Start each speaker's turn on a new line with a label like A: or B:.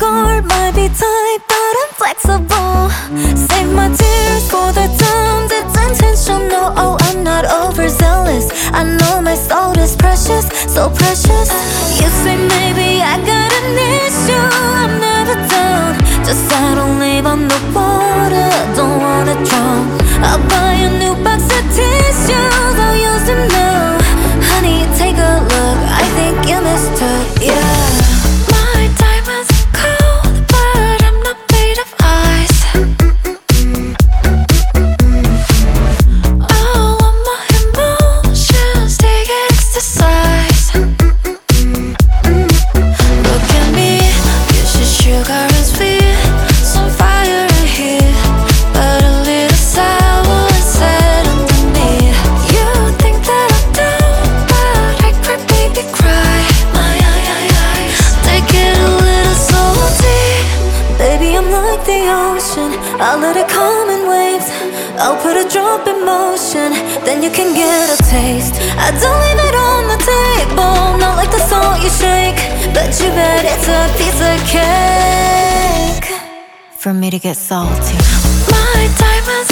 A: gold might be tight, but I'm flexible. Save my tears for the times it's intentional. Oh, I'm not overzealous. I know my soul is precious, so precious. You say maybe I got an issue, I'm never down. Just I don't leave on the water, don't wanna drown. I'll buy a new box of tissues, I'll use them now. Honey, take a look, I think you missed her, yeah. My diamonds are cold, but I'm not made of ice. All of my emotions, they exercise. Look at me, you should sugar and sweet. Some fire in here, but a little sour inside underneath. You think that I'm down, but I cry, baby, cry. My eyes, take it a little salty. Baby, I'm like the ocean, I'll let it come in waves. I'll put a drop in motion, then you can get a taste. I don't leave it on the table, not like the salt you shake. But you bet it's a piece of cake for me to get salty. My diamonds